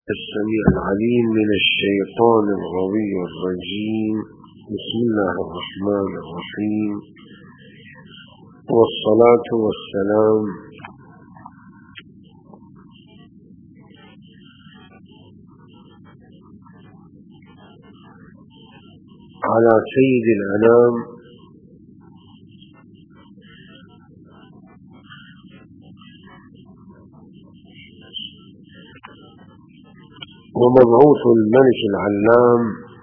السميع العليم من الشيطان الغوي الرجيم. بسم الله الرحمن الرحيم، والصلاة والسلام على سيد الأنام ومبعوث الملك العلام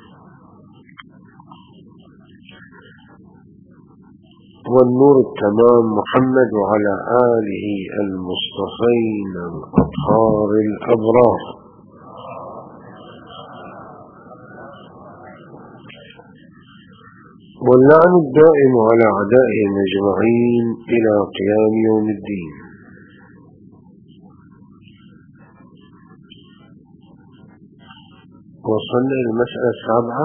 والنور التمام محمد وعلى آله المصطفين الأطهار الأبرار. واللعن الدائم على أعدائهم أجمعين إلى قيام يوم الدين. وصلنا إلى المسألة السابعة.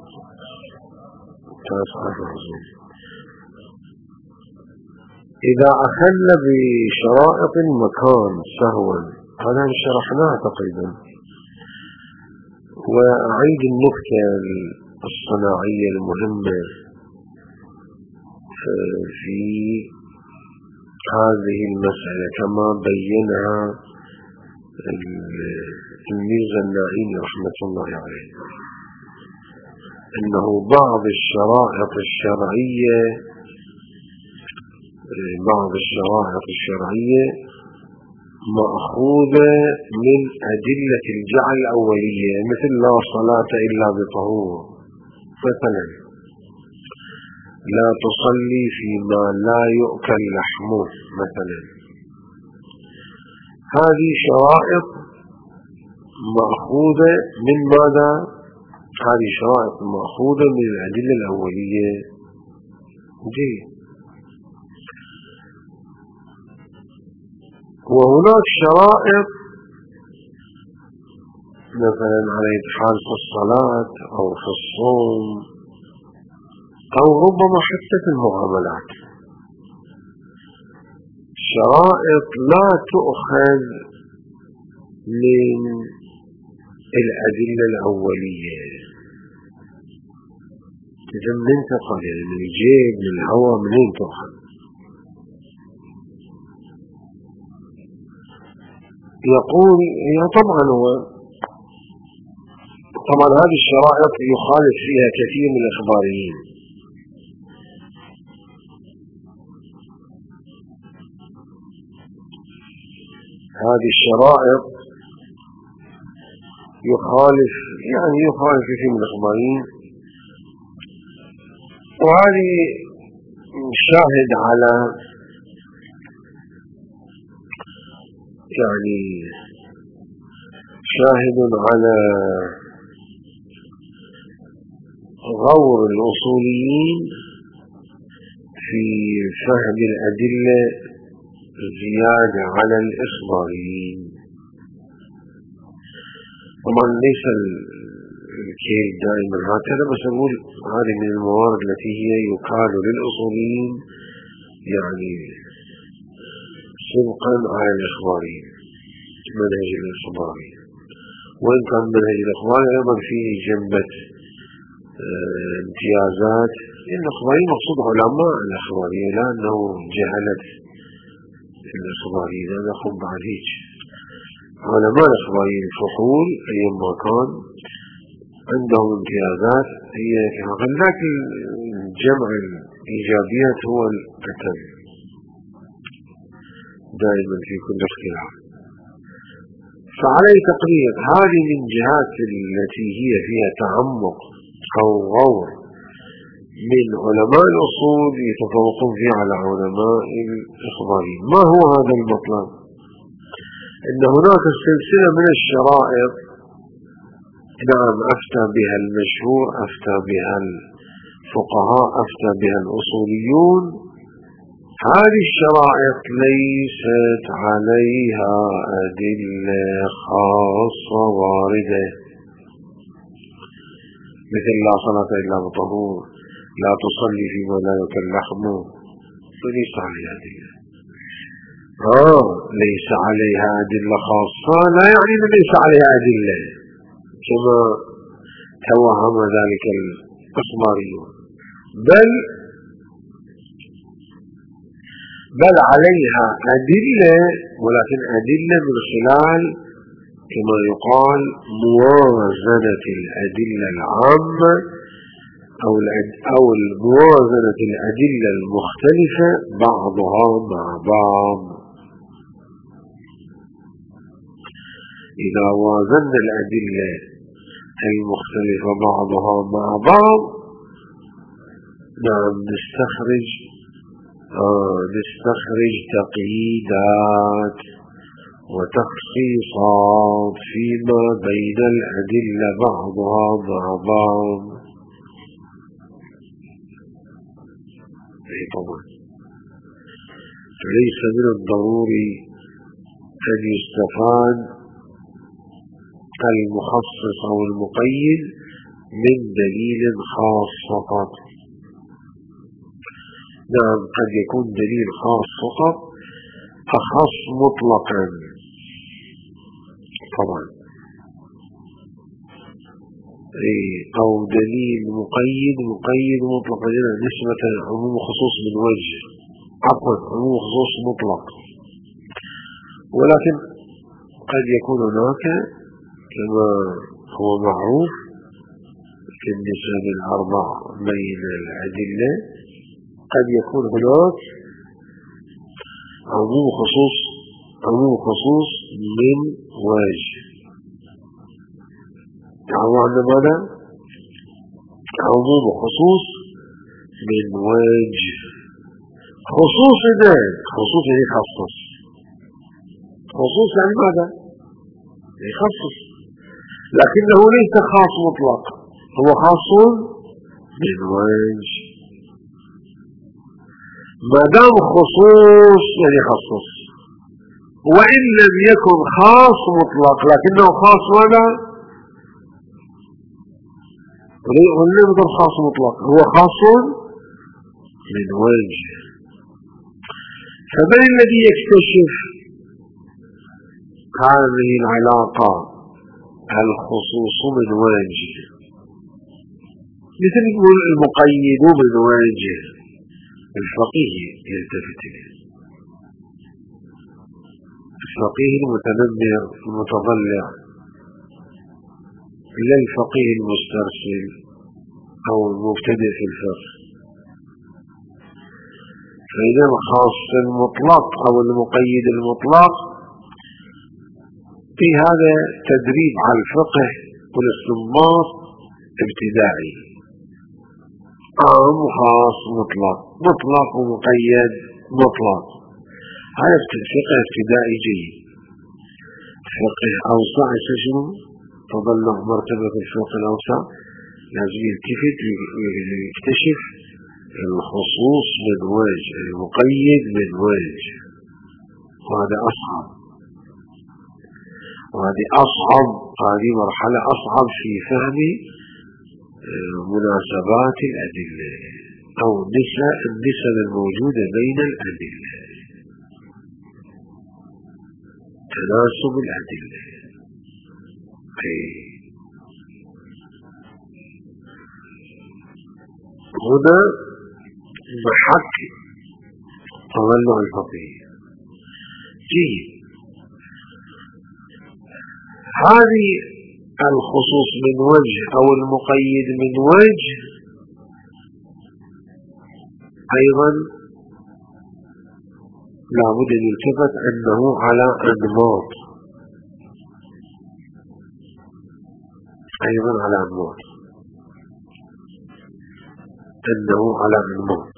إذا أخل بشرائط المكان سهوا، هذا شرحناها تقريبا، وأعيد النكتة الصناعية المهمة في هذه المسألة كما بينها الميرزا النائين رحمة الله عليه، أنه بعض الشرائط الشرعية مأخوذة من أدلة الجعل الأولية، مثل لا صلاة إلا بطهور، مثلا لا تصلي فيما لا يؤكل لحمه مثلا. هذه شرائط مأخوذة من ماذا؟ هذه شرائط مأخوذة من الأدلة الأولية. وهناك شرائط مثلا على الحال في الصلاة أو في الصوم أو ربما حتى في المعاملات، شرائط لا تؤخذ من الأدلة الأولية، إذا من تقال يعني من الجيب من الهوى منين تؤخذ؟ يقول طبعا هذه الشرائط يخالف فيها كثير من الإخباريين، هذه الشرائط يخالف كثير من الإخباريين، وهذه شاهد على غور الأصوليين في فهم الأدلة زيادة على الإخباريين. طبعا ليس الكيل دائما هكذا، بس أقول هذه من الموارد التي هي يقال للأصوليين سبقا على الإخباريين، منهج الإخباري، وإن كان منهج الإخباري أيضا فيه جنبة امتيازات، لأن الإخباري مقصود علماء الإخبارية، لا أنه جهلت الإخباريين، هذا يقوم بعد هيك علماء الإخباريين الفحول أيما كان عندهم امتيازات هي لكن جمع الإيجابيات هو الأتم دائما في كل اختلاف. فعلي تقرير هذه من جهات التي هي فيها تعمق أو غور من علماء الأصول يتفوقون فيها على علماء الإخباريين. ما هو هذا المطلب؟ أن هناك سلسلة من الشرائط أفتى بها المشهور، أفتى بها الفقهاء، أفتى بها الأصوليون. هذه الشرائط ليست عليها أدلة خاصة واردة، مثل لا صلاة إلا بطهور، لا تصلي فيما لا يؤكل لحمه، فليس عليها أدلة. ليس عليها أدلة خاصة لا يعني أن ليس عليها أدلة كما توهم ذلك الإخباريون، بل عليها أدلة، ولكن أدلة من خلال كما يقال موازنة الأدلة العامة أو موازنة الأدلة المختلفة بعضها مع بعض. إذا وازنا الأدلة المختلفة بعضها مع بعض نستخرج تقييدات وتخصيصات فيما بين الأدلة بعضها مع بعض. طبعا فليس من الضروري أن يستفاد المخصص أو المقيد من دليل خاص فقط. نعم، قد يكون دليل خاص فقط أخص مطلقا طبعا، أو دليل مقيد مطلقا نسبة عموم خصوص من وجه، عموم خصوص مطلق. ولكن قد يكون هناك كما هو معروف في النسب الأربع بين الأدلة، قد يكون هناك عموم خصوص من وجه. عندنا ماذا؟ عموم خصوص من وجه. خصوص يعني يخصص. خصوص يعني ماذا؟ يخصص، لكنه ليس خاص مطلق، هو خاص من وجه. ما دام خصوص يعني يخصص، وإن لم يكن خاص مطلق لكنه خاص ماذا؟ ولم يكن خاص مطلق، هو خاص من وجه. فمن الذي يكتشف هذه العلاقة الخصوص من وجه؟ مثل يقول المقيد من وجه، الفقيه يلتفت إليه، الفقيه المتنبه المتضلع، لا الفقيه المسترسل أو المبتدئ في الفقه. فإذا الخاص المطلق أو المقيد المطلق في هذا تدريب على الفقه والاستنباط ابتدائي. عام خاص مطلق ومقيد مطلق، هذا الفقه ابتدائي جيد. فقه أوسع شنو؟ تضلع مرتبة الفقه الأوسع لازم يلتفت ويكتشف الخصوص من وجه، المقيد من وجه، وهذا أصعب، هذه مرحلة أصعب في فهم مناسبات الأدلة أو النسب الموجودة بين الأدلة، تناسب الأدلة. هنا محك تضلع الفقيه. جيد، هذه الخصوص من وجه أو المقيد من وجه أيضا لابد أن يلتفت أنه على أنماط، أيضا على أنماط، أنه على أنماط.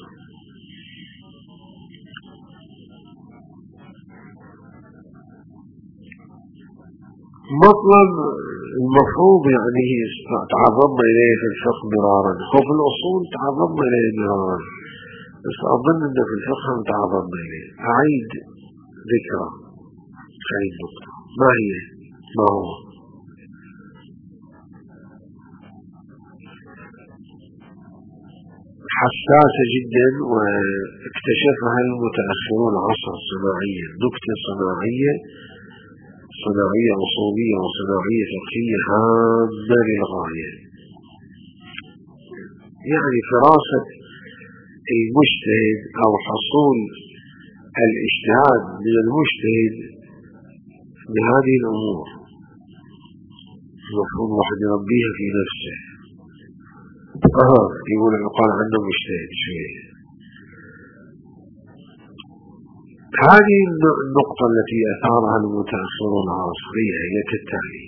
مطلب المفروض يعني تعرضنا إليه في الفقه مرارا، وفي الأصول تعرضنا إليه مرارا، بس أظن أن في الفقه تعرضنا إليه. أعيد ذكرى، أعيد نقطة، ما هو حساسة جدا، واكتشفها المتأخرون العصر الصناعية، نكتة صناعية أصولية وصناعية فقهية هامة للغاية. يعني فراسة المجتهد أو حصول الاجتهاد من المجتهد بهذه الأمور المفروض واحد يربيها في نفسه. يقول يقال عنه مجتهد شوية. هذه النقطة التي أثارها المتأخرون العصرية هي كالتالي: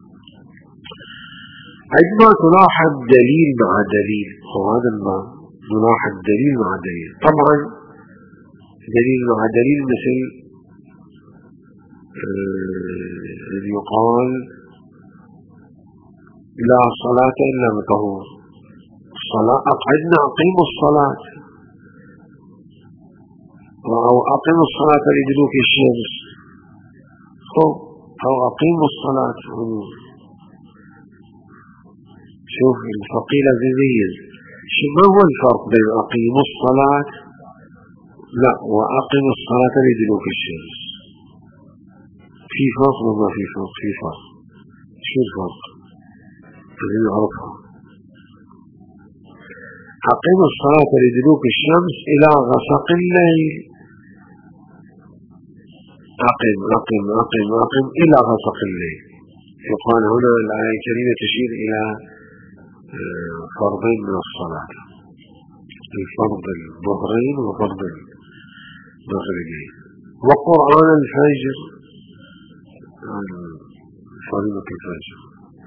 عندما تلاحظ دليل مع دليل، وهذا ما نلاحظ دليل مع دليل، طبعا دليل مع دليل مثل يقال لا صلاة إلا بطهور، الصلاة أقعدنا أقيموا الصلاة، أو أقيموا الصلاة لدلوك الشمس، أو أقيموا الصلاة. شوف الفقيه لازم يميز ما هو الفرق بين أقيموا الصلاة لا وأقيموا الصلاة لدلوك الشمس. في فرق وما في فرق؟ في فرق. شو الفرق؟ لازم نعرفها. أقيموا الصلاة لدلوك الشمس إلى غسق الليل، أقم إلى غسق الليل. يقال هنا الآية الكريمة تشير إلى فرضين من الصلاة، الفرض الظهرين وفرض المغربين، وقرآن الفجر، فريضة الفجر.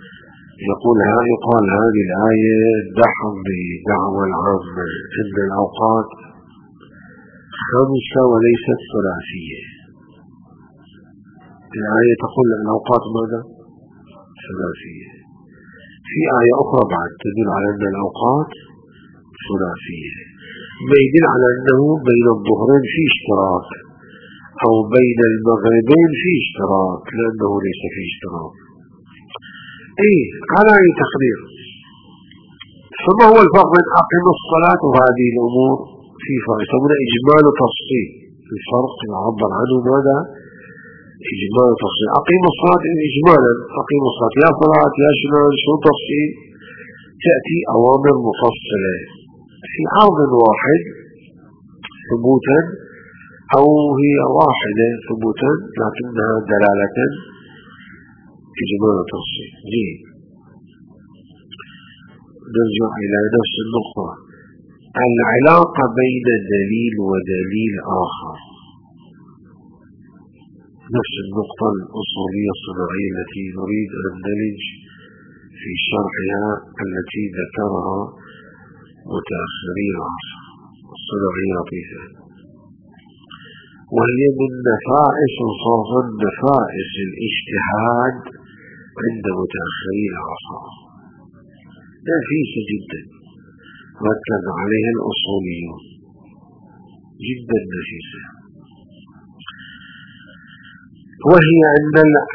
يقال هذه الآية دحض بدعوى العامة أن الأوقات 5 وليست ثلاثية. الآية تقول الأوقات ماذا؟ ثلاثية. في آية أخرى بعد تدل على أن الأوقات ثلاثية، ما يدل على أنه بين الظهرين في اشتراك أو بين المغربين في اشتراك، لأنه ليس في اشتراك. على أي تقدير. فما هو الفرق بين أقم الصلاة وهذه الأمور؟ في فرق يسمونه إجمال وتفصيل. الفرق يعبر عنه ماذا؟ إجمال وتفصيل. أقيم الصلاة إجمالا، أقيم الصلاة يا صلاة يا شمال، شو تفصيل؟ تأتي أوامر مفصلة في عرض واحد ثبوتا، أو هي واحدة ثبوتا لكنها دلالة إجمال وتفصيل. جيد، نرجع إلى نفس النقطة، العلاقة بين دليل ودليل آخر، نفس النقطة الأصولية الصناعية التي نريد أن نندرج في شرحها التي ذكرها متأخري العصر الصناعية لطيفة، وهي من نفائس وصوغ نفائس الاجتهاد عند متأخري العصر، نفيسة جدا ركز عليها الأصوليون، جدا نفيسة، وهي أن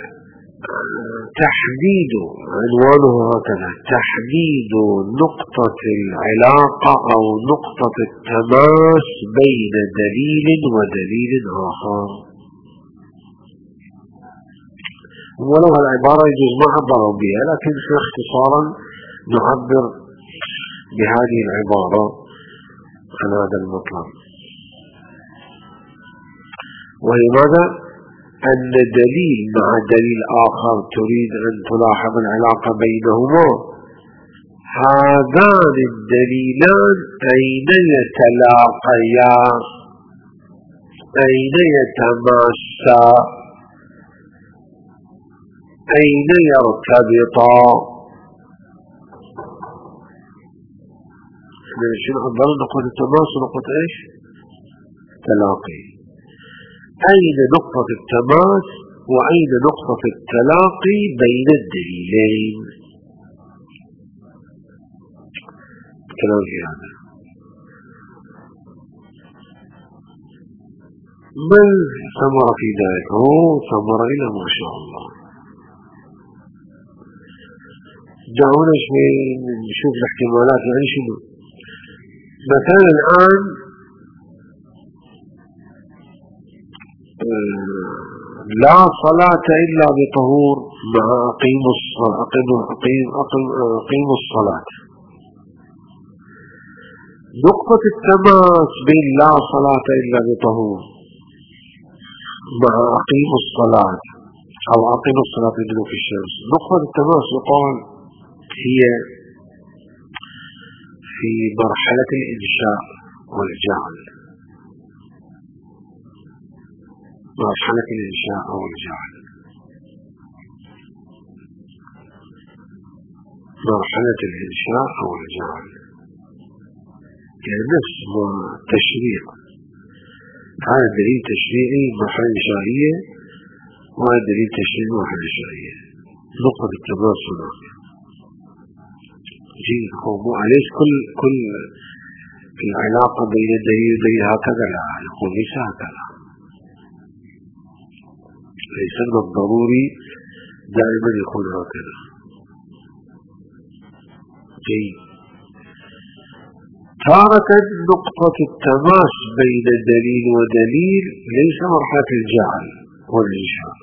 تحديد، عنوانه هكذا، تحديد نقطة العلاقة أو نقطة التماس بين دليل ودليل آخر. ولو العبارة يجوز ما عبروا بها، لكن اختصارا نعبر بهذه العبارة عن هذا المطلب، وهي ماذا؟ أن دليل مع دليل آخر تريد أن تلاحظ العلاقة بينهما، هذان الدليلان أين يتلاقيان، أين يتماسا، أين يرتبطا. شنو عبر نقطة التماس ونقطة ايش؟ تلاقي. أين نقطة التماس وأين نقطة التلاقي بين الدليلين؟ كلام في هذا. ما الثمرة في ذلك؟ ثمرة إلى ما شاء الله. دعونا شوي نشوف الاحتمالات. يعني شنو؟ مثلا الآن لا صلاة إلا بطهور مع أقيموا الصلاة. نقطة التماس بين لا صلاة إلا بطهور مع أقيموا الصلاة أو أقيموا الصلاة لدلوك الشمس، نقطة التماس يقال هي في مرحلة الإنشاء والجعل. مرحلة الإنشاء والجعل، مرحلة الإنشاء والجعل يعني نفس ما تشريع. هذا دليل تشريعي مرحلة إنشائية، وهذا دليل تشريعي مرحلة إنشائية. نقطة التماس هناك. مو عليش كل العلاقة بين الدليل وبين هكذا، لا يقول ليس هكذا، ليس بالضروري دائما يكون هكذا. تارة نقطة التماس بين دليل ودليل ليس مرحلة الجعل والإنشاء،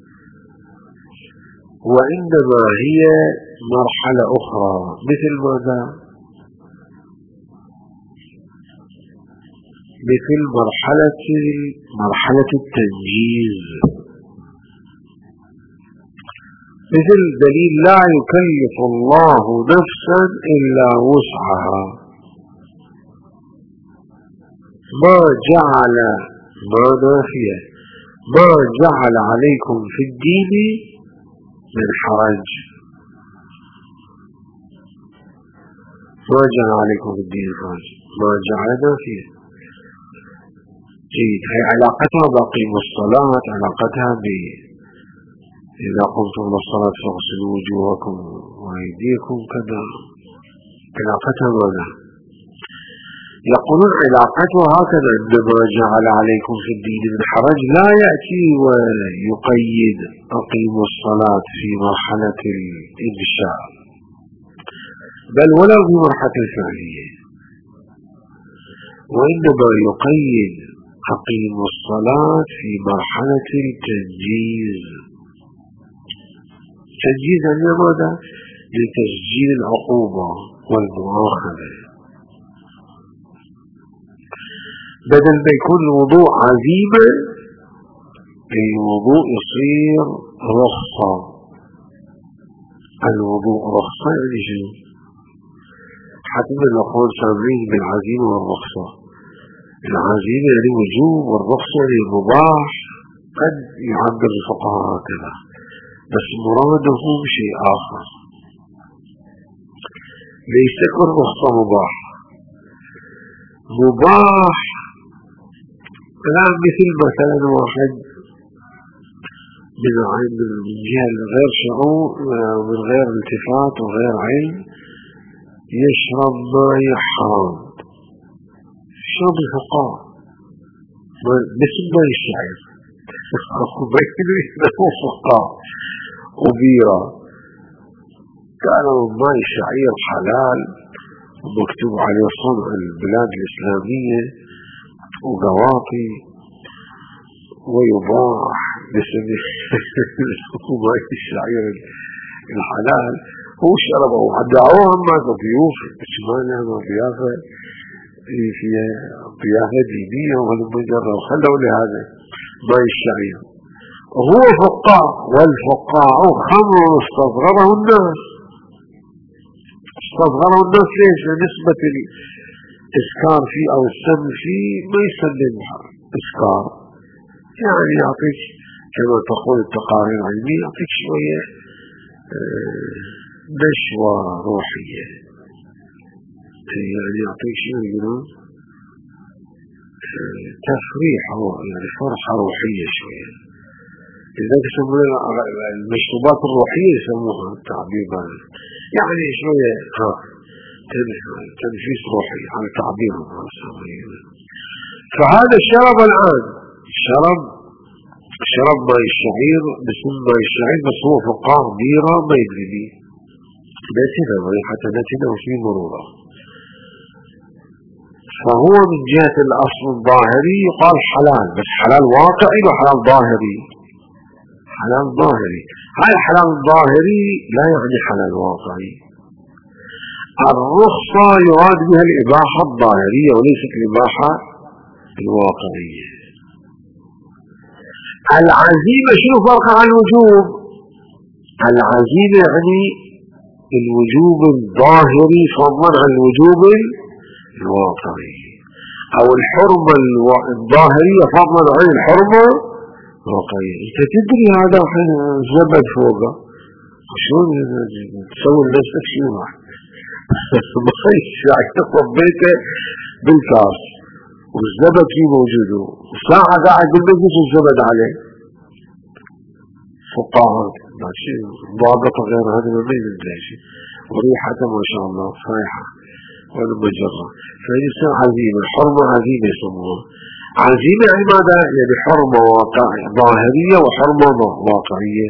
وإنما هي مرحلة أخرى. مثل ماذا؟ مثل مرحلة التنجيز، مثل دليل لا يكلف الله نفسا إلا وسعها، ما جعل ما نافية ما جعل عليكم في الدين من حرج، ما جعل عليكم في الدين حرج، ما جعل نافية. جيد. هي علاقتها بأقيموا الصلاة، علاقتها إذا قمتم إلى الصلاة فاغسلوا وجوهكم وأيديكم كذا، علاقتها ماذا؟ يقولون علاقتها هكذا، عندما جعل عليكم في الدين من حرج لا يأتي ويقيد أقيموا الصلاة في مرحلة الإنشاء، بل ولا في مرحلة الفعلية، وإنما يقيد أقيموا الصلاة في مرحلة التنجيز. تنجيز يعني ماذا؟ لتسجيل العقوبة والمؤاخذة. بدل ما يكون الوضوء عزيمة، الوضوء يصير رخصة. الوضوء رخصة يعني شنو؟ حتى الأخوان سامعين بالعزيمة والرخصة. العزيمة يعني وجوب، والرخصة يعني مباح. قد يعبر الفقهاء هكذا، بس مراده شيء آخر. ليس كل رخصة مباح. مباح لا، مثلا واحد من جهة غير شعور ومن غير التفات وغير علم يشرب ماء حرام، يشرب الفقاع مثل ماء الشعير فقاع وبيرة. كان ماء الشعير حلال ومكتوب عليه صنع البلاد الإسلامية وقواطي، ويباح باسم ماء الشعير الحلال. هو شربه ودعوهم ما ضيوف اسمانها ضيافة دينية والمجرة، وخلوا لهذا ماء الشعير. وهو فقاع، والفقاع خمر استصغره الناس. استصغره الناس ليش؟ نسبة الإسكار فيه أو السم فيه ما يسبب إسكار، يعني يعطيك كما تقول التقارير العلمية، يعطيك شوية نشوة روحية، يعني يعطيك شوية تفريح، يعني فرحة روحية شوية. لذلك يسمونها المشروبات الروحية، يسموها التعبير يعني شوية تنفيس روحي على تعبيرهم. فهذا الشرب الآن شرب ماء الشعير باسم ماء الشعير، بس هو فقاع بيرة ما يدري بيه، نتنا حتى نتنا وفي مرورة. فهو من جهة الأصل الظاهري يقال حلال، بس حلال واقعي وحلال ظاهري. حلال ظاهري، هاي الحلال الظاهري لا يعني حلال واقعي. الرخصة يراد بها الإباحة الظاهرية وليست الإباحة الواقعية. العزيمة شنو فرقها عن الوجوب؟ العزيمة يعني الوجوب الظاهري فضلا عن الوجوب الواقعي، أو الحرمة الظاهرية فضلا عن الحرمة الواقعية. أنت تدري هذا زبد فوقه، شلون تسوي لنفسك شنو واحد ما يشعك صبيته بالكاس والزبد فيه موجود وساعة قاعد بالمجلس والزبد عليه. فقاعات ماشي ضابطة غير هذا ما يدري شيء، وريحة ما شاء الله صايحة ولا مجرة. فيصير عزيمة، حرمة عزيمة يسموها. عزيمة يعني ماذا؟ يعني حرمة ظاهرية وحرمة واقعية.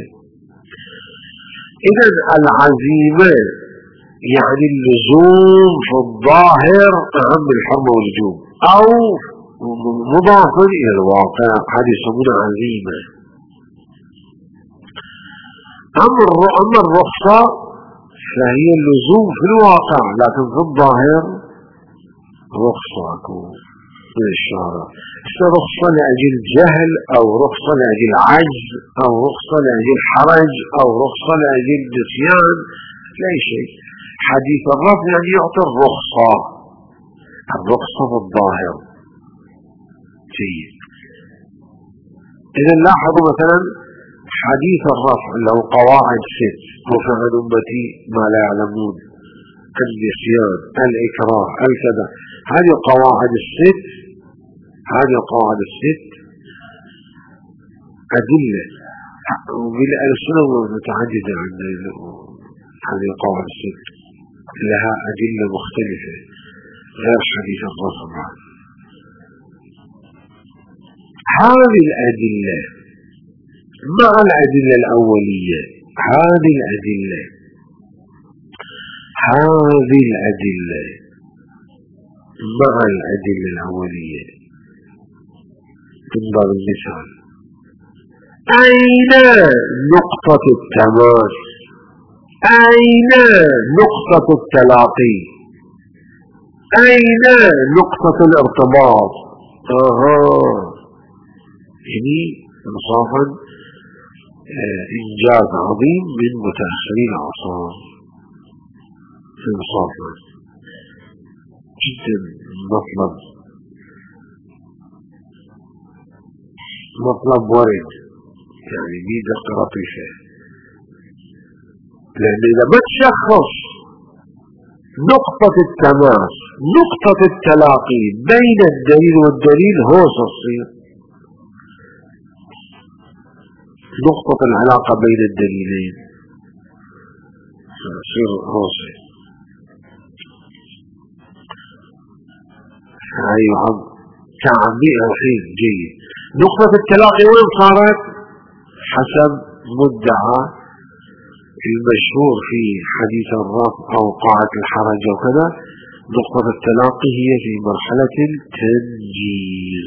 إذا العزيمة يعني اللزوم في الظاهر أهم من الحرمة والوجوب، أو مضاف إلى الواقع، هذه يسمونها عزيمة. أما الرخصة فهي اللزوم في الواقع، لكن في الظاهر رخصة من الشارع. رخصة لأجل جهل، أو رخصة لأجل عجز، أو رخصة لأجل حرج، أو رخصة لأجل نسيان، لا شيء. حديث الرفع يعني يعطي الرخصة في الظاهر. جيد. إذا لاحظوا مثلا حديث الرفع له قواعد 6: رفع عن أمتي ما لا يعلمون، النسيان، الإكراه، الكذا. هذه القواعد الست أدلة، والسنة متعددة عن هذه القواعد الست، لها أدلة مختلفة غير حديث الرفع. هذه الأدلة مع الأدلة الأولية، هذه الأدلة مع الأدلة الأولية. من باب المثال، أين نقطة التماس؟ أين نقطة التلاقي؟ أين نقطة الارتباط؟ يعني انصافا إنجاز عظيم من متأخرين العصر، انصافا جدا مطلب ورد، يعني دي دقة لطيفة. لأن إذا ما تشخص نقطة التماس، نقطة التلاقي بين الدليل والدليل، هو تصير نقطة العلاقة بين الدليلين، تصير هوسة. أيوة تعبير الحين جيد. نقطة التلاقي وين صارت؟ حسب مدعى المشهور في حديث الرفع أو قاعة الحرج وكذا، نقطة التلاقي هي في مرحلة التنجيز.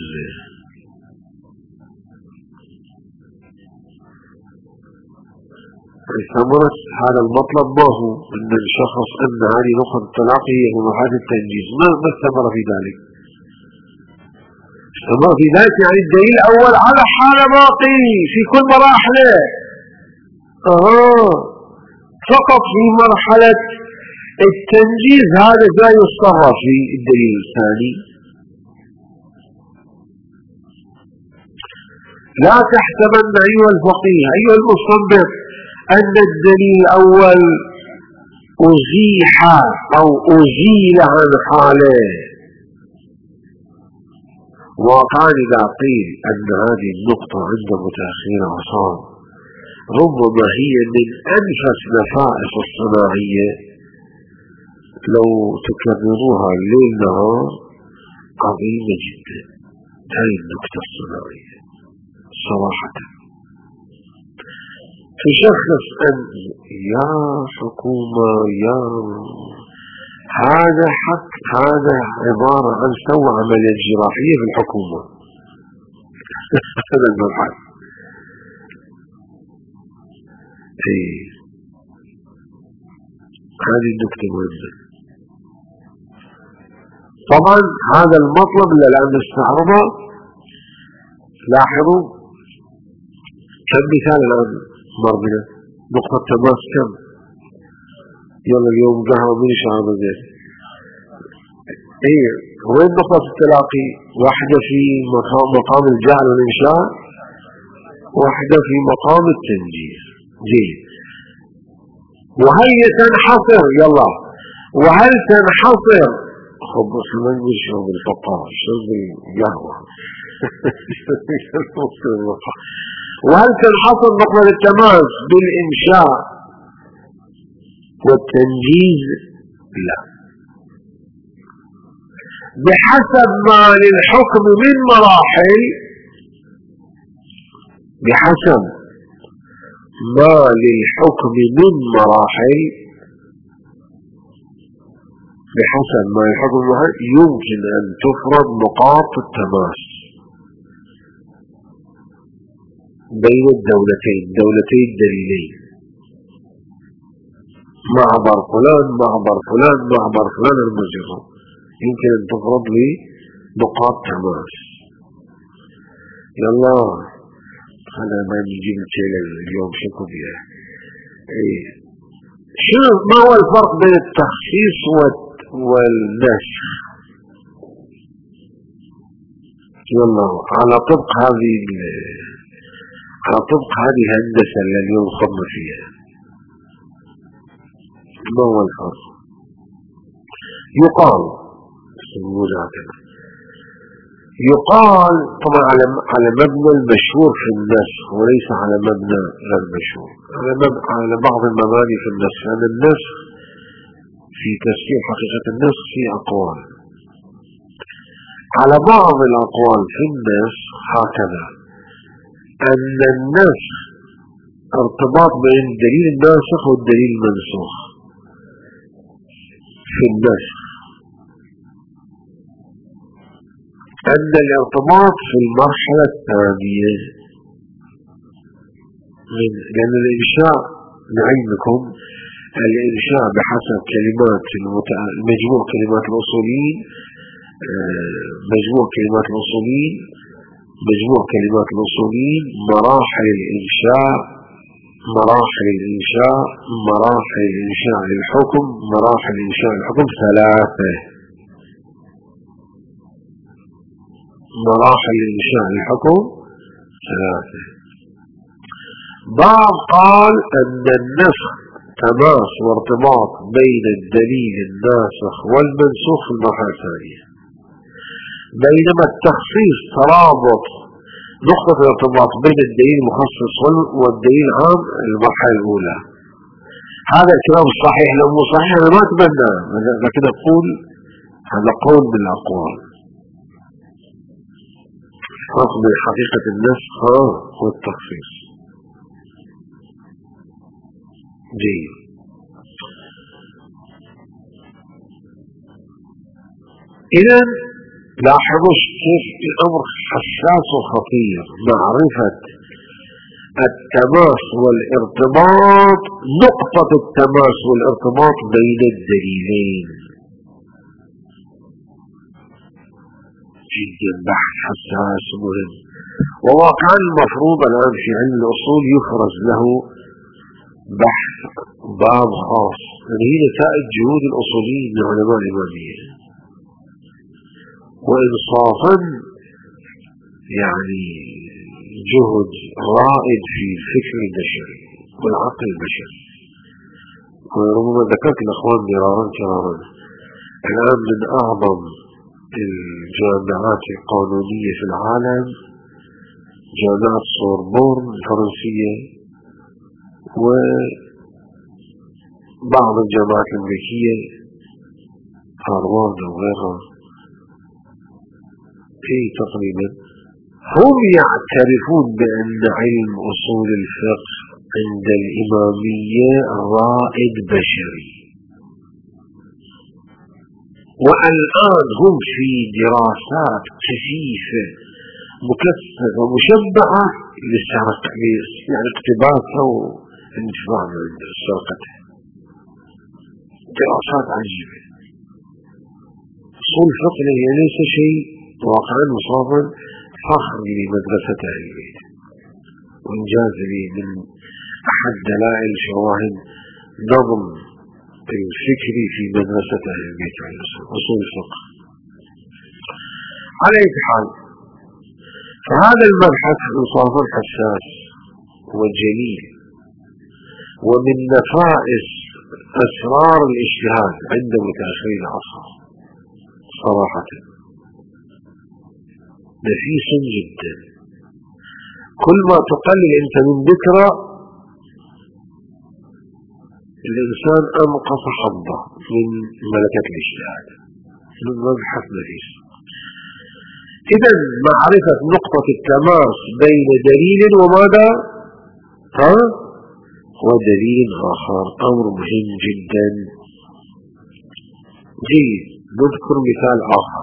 ثمرة هذا المطلب ما هو أن الشخص أن هذه نقطة التلاقي هي في مرحلة التنجيز. ما الثمرة في ذلك؟ الثمرة في ذلك يعني الدليل الأول على حالة باقي في كل مراحله، فقط في مرحلة التنجيز هذا لا يصرف في الدليل الثاني. لا تحسبن أيها الفقيه أيها المصنف أن الدليل الأول أزيح أو أزيل عن حاله. واقعا إذا قيل أن هذه النقطة عند متأخرين العصر ربما هي من أنفس نفائس الصناعية، لو تكرروها الليل نهار عظيمة جدا هذه النقطة الصناعية صراحة. تشخص أن يا حكومة يا هذا حق، هذا عبارة عن سوى عملية جراحية في الحكومة. هذا المبحث. هذه النكتة مهمة. طبعا هذا المطلب اللي الآن نستعرضه، لاحظوا كم مثال الآن مر بنا. نقطة تماس كم؟ يلا اليوم قهوة من شعر زين. وين نقطة التلاقي؟ واحدة في مقام الجعل والإنشاء، واحدة في مقام التنجيز. جيد. وهل تنحصر، يلا، وهل تنحصر، خب ما نقول شرب الفقاعة، شرب القهوة. وهل تنحصر نقطة التماس بالإنشاء والتنجيز؟ لا، بحسب ما للحكم من مراحل، بحسب ما للحكم من مراحل، بحسب ما للحكم من مراحل يمكن أن تفرض نقاط التماس بين الدولتين، دولتي الدليلين، معبر فلان معبر فلان معبر فلان المجرى، يمكن أن تفرض لي نقاط تماس. يلا هذا ما نجيب الشيء اليوم شكو بيه. شو ما هو الفرق بين التخصيص والنسخ؟ يلا على طبق هذه الهندسة اللي اليوم صرنا فيها، ما هو الفرق؟ يقال طبعا على مبنى المشهور في النسخ، وليس على مبنى غير مشهور، على بعض المباني في النسخ. هذا النسخ في تفسير حقيقة النسخ في أقوال. على بعض الأقوال في النسخ هكذا، أن النسخ ارتباط بين الدليل الناسخ والدليل المنسوخ في النسخ، أن الارتباط في المرحلة الثانية لأن الإنشاء لعلمكم، الإنشاء بحسب كلمات مجموع كلمات الأصوليين، مجموع كلمات الأصوليين مراحل الإنشاء، مراحل الإنشاء للحكم، مراحل الإنشاء للحكم 3. مراحل الإنشاء للحكم 3. بعض قال أن النسخ تماس وارتباط بين الدليل الناسخ والمنسوخ في المرحلة الثانية، بينما التخصيص ترابط نقطة الارتباط بين الدليل المخصص والدليل العام المرحلة الأولى. هذا الكلام الصحيح. لو مو صحيح أنا ما أتبنى، لكن أقول هذا قول من الأقوال. فرق بين حقيقة النسخ والتخصيص. جيد. إذا لاحظوا كيف الأمر حساس وخطير، معرفة التماس والارتباط، نقطة التماس والارتباط بين الدليلين. جدا بحث حساس مهم، وواقعا المفروض الآن في علم الأصول يفرز له بحث باب خاص، هي نتائج جهود الأصوليين من علماء الإمامية، وإنصافا يعني جهد رائد في الفكر البشري والعقل البشري. وربما ذكرت الأخوان مرارا كرارا، الآن من أعظم الجامعات القانونية في العالم جامعة سوربون الفرنسية، وبعض الجامعات الأمريكية هارفارد وغيرها تقريبا، هم يعترفون بأن علم أصول الفقه عند الإمامية رائد بشري. والآن هم في دراسات كثيفة مكثفة مشبعة يعني اقتباسها وانتفاع من سرقتها. دراسات عجيبة. أصول الفقه هي ليس شيء واقعا مصابا فخر لمدرسة أهل البيت، وإنجاز لي من أحد دلائل شواهد نظم الفكري في مدرسة أهل البيت عليه الصلاة والسلام، أصول الفقه. على أي حال، فهذا المبحث إنصافا حساس وجليل، ومن نفائس أسرار الاجتهاد عند متأخرين العصر صراحة، نفيس جدا. كل ما تقلل أنت من ذكرى الإنسان أنقص حظه من ملكة الاجتهاد. من مبحث نفيس. إذا معرفة نقطة التماس بين دليل وماذا؟ ودليل آخر أمر مهم جدا. جيد، نذكر مثال آخر.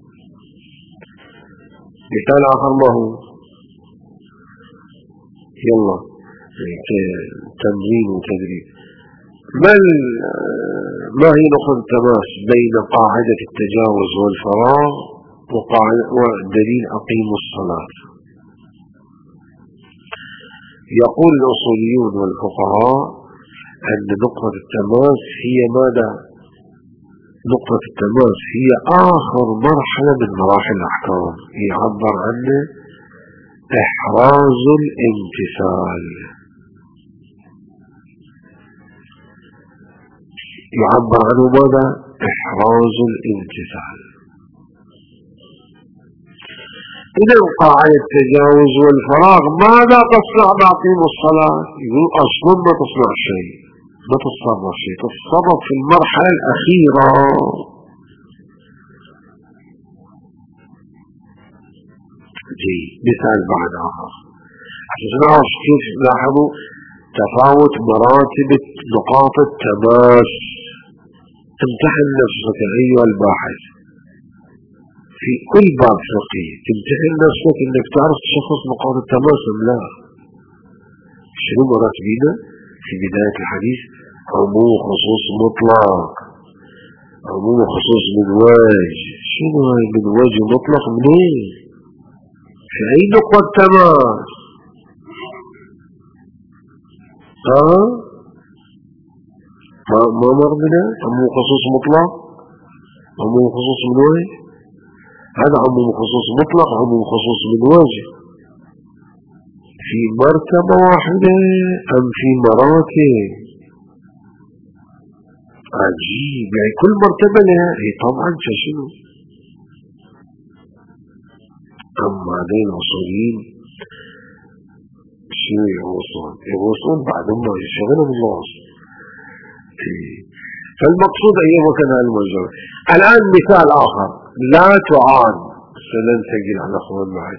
مثال آخر ما هو؟ يلا تمرين وتدريب. ما هي نقطة التماس بين قاعدة التجاوز والفراغ ودليل أقيموا الصلاة؟ يقول الأصوليون والفقهاء أن نقطة التماس هي ماذا؟ نقطة التماس هي آخر مرحلة من مراحل الأحكام، يعبر عنه إحراز الامتثال. يعبر عنه ماذا؟ إحراز الامتثال. إذا قاعدة التجاوز والفراغ ماذا تصنع بأقيم الصلاة؟ يقول أصلا ما تصنع شيء، ما تتصرف شيء، تتصرف في المرحلة الأخيرة. جيد، مثال بعد آخر عشان نعرف كيف. لاحظوا تفاوت مراتب نقاط التماس. امتحن نفسك أيها الباحث في كل باب فقهي، تمتحن نفسك انك تعرف تشخص نقاط التماس ام لا. شنو مراتبنا في بداية الحديث؟ عموم خصوص مطلق، عموم خصوص مدواج. شنو هاي مدواج ومطلق منين؟ في اي نقطة تماس؟ ما مرنا عموم خصوص مطلق، عموم خصوص مدواج. هذا عموم خصوص مطلق، عموم خصوص مدواج. في مرتبة واحدة أم في مراتب؟ عجيب، يعني كل مرتبة لها هي طبعا شنو. أما هذين الأصوليين شنو يغوصون بعد ما يشغلهم الله. فالمقصود أيها كان الموضوع. الآن مثال آخر، لا تعان، سننتقل على أخوان معي.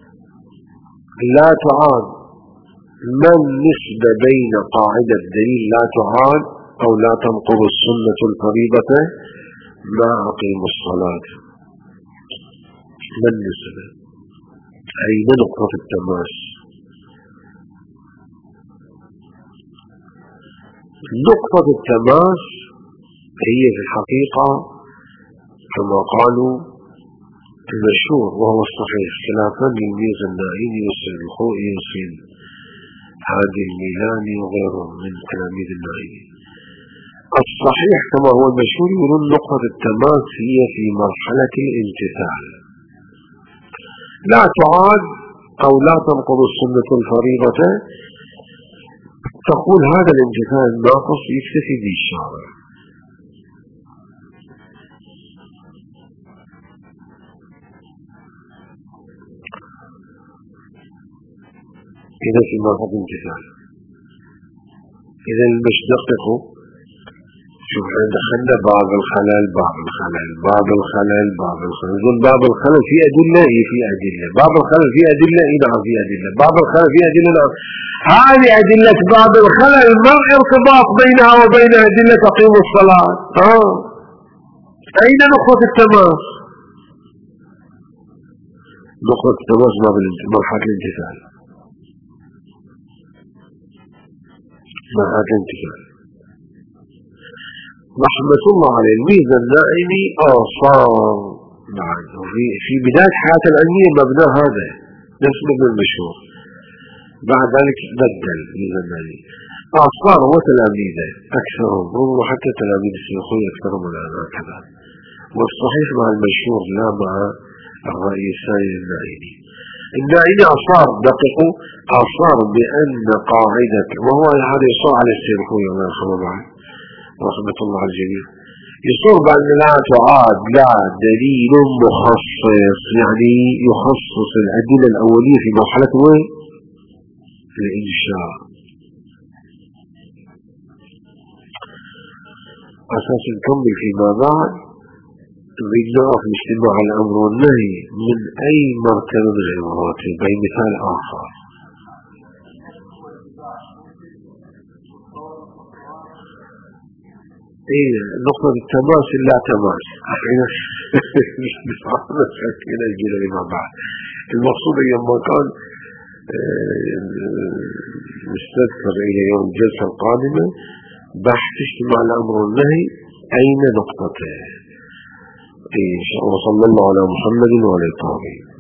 لا تعان، ما النسبة بين قاعدة دليل لا تعان أو لا تنقض السنة الفريضة ما أقيم الصلاة؟ ما النسبة؟ أين نقطة التماس؟ نقطة التماس هي في الحقيقة كما قالوا المشهور وهو الصحيح، خلافا للميز النائي والسيد الخوئي والسيد هادي الميلاني وغيرهم من تلاميذ النائي. الصحيح كما هو المشهور يقولون نقطة التماس هي في مرحلة الامتثال. لا تعاد أو لا تنقض السنة الفريضة، تقول هذا الامتثال الناقص يكتفي بالشارع. إذا في مرحلة الامتثال، إذا مش دققوا. شوف احنا دخلنا باب الخلل باب الخلل باب الخلل باب الخلل. نقول باب الخلل في أدلة، في أدلة. باب الخلل في أدلة، نعم في أدلة. باب الخلل في أدلة، نعم. هذه أدلة باب الخلل ما ارتباط بينها وبين أدلة تقييم الصلاة. أين نقطة التماس؟ نقطة التماس ما مرحلة الانتقال، مرحلة الانتقال. رحمة الله عليه الميزة النائمي صار بعد في بداية حياة العلمية مبنى هذا نفس مبنى المشهور، بعد ذلك بدل ميزة النائمي صار هو تلاميذه أكثرهم، وحتى تلاميذ الشيخوية أكثرهم الآن هكذا. والصحيح مع المشهور لا مع الرأي الثاني النائمي. النائمي أصار دققوا أصار بأن قاعدة، وهو هذا يصار على الشيخوية الله يرحمه بعد رحمة الله على الجميع، يصور بأن لا تعاد لا دليل مخصص، يعني يخصص الأدلة الأولية في مرحلة وين؟ الإنشاء. أساس نكمل فيما بعد نريد نعرف الاجتماع على الأمر والنهي من أي مرتبة من المراتب، بأي مثال آخر. نقطة التماس لا تماس مع بعض. المقصود لما كان مستذكر إلى يوم الجلسة القادمة بحث اجتماع الأمر والنهي أين نقطته. إن شاء الله صلى الله على محمد وعلى آله.